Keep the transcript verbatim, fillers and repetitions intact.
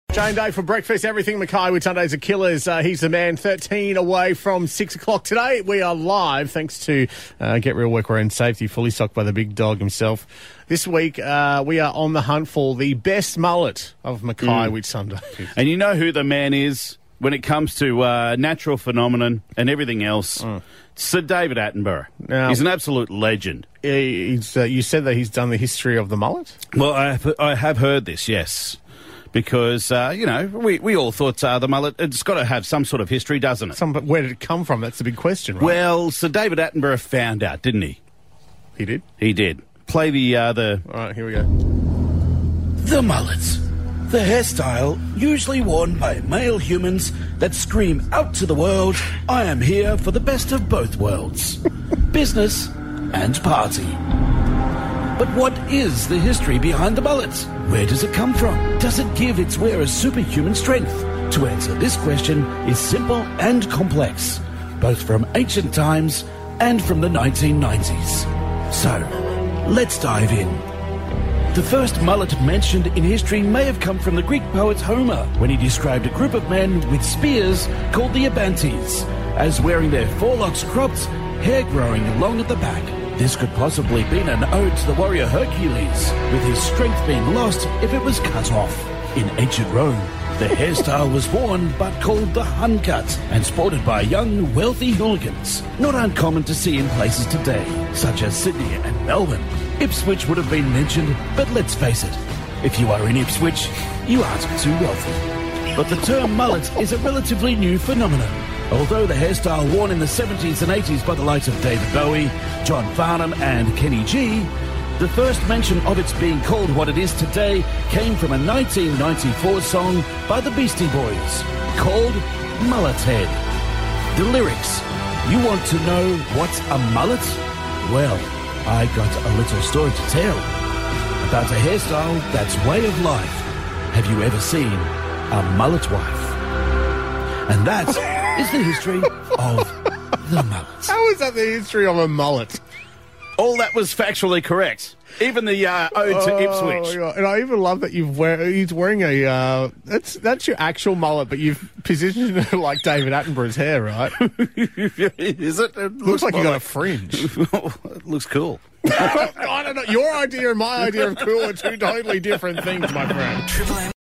Jane Day for breakfast, everything Mackay with Sundays are Killers. Uh, he's the man, thirteen away from six o'clock today. We are live thanks to uh, Get Real Workwear and Safety, fully stocked by the big dog himself. This week uh, we are on the hunt for the best mullet of Mackay mm. with Sundays. And you know who the man is when it comes to uh, natural phenomenon and everything else? Mm. Sir David Attenborough. Now, he's an absolute legend. He's, uh, you said that he's done the history of the mullet? Well, I have, I have heard this, yes. Because, uh, you know, we, we all thought uh, the mullet, it's got to have some sort of history, doesn't it? Some, but where did it come from? That's the big question, right? Well, Sir David Attenborough found out, didn't he? He did? He did. Play the... Uh, the... All right, here we go. The mullet. The hairstyle usually worn by male humans that scream out to the world, I am here for the best of both worlds. Business and party. But what is the history behind the mullet? Where does it come from? Does it give its wearer superhuman strength? To answer this question is simple and complex, both from ancient times and from the nineteen nineties. So, let's dive in. The first mullet mentioned in history may have come from the Greek poet Homer, when he described a group of men with spears called the Abantes, as wearing their forelocks cropped, hair growing long at the back. This could possibly have been an ode to the warrior Hercules, with his strength being lost if it was cut off. In ancient Rome, the hairstyle was worn but called the hun cut and sported by young, wealthy hooligans, not uncommon to see in places today, such as Sydney and Melbourne. Ipswich would have been mentioned, but let's face it, if you are in Ipswich, you aren't too wealthy. But the term mullet is a relatively new phenomenon. Although the hairstyle worn in the seventies and eighties by the likes of David Bowie, John Farnham and Kenny G, the first mention of its being called what it is today came from a nineteen ninety-four song by the Beastie Boys called Mullet Head. The lyrics, you want to know what's a mullet? Well, I got a little story to tell about a hairstyle that's way of life. Have you ever seen a mullet wife? And that is the history of the mullet. How is that the history of a mullet? All that was factually correct. Even the uh, ode to Ipswich. Oh, and I even love that you've wear, he's wearing a... Uh, that's that's your actual mullet, but you've positioned it like David Attenborough's hair, right? Is it? It looks, looks like you got a fringe. It looks cool. I don't know. Your idea and my idea of cool are two totally different things, my friend.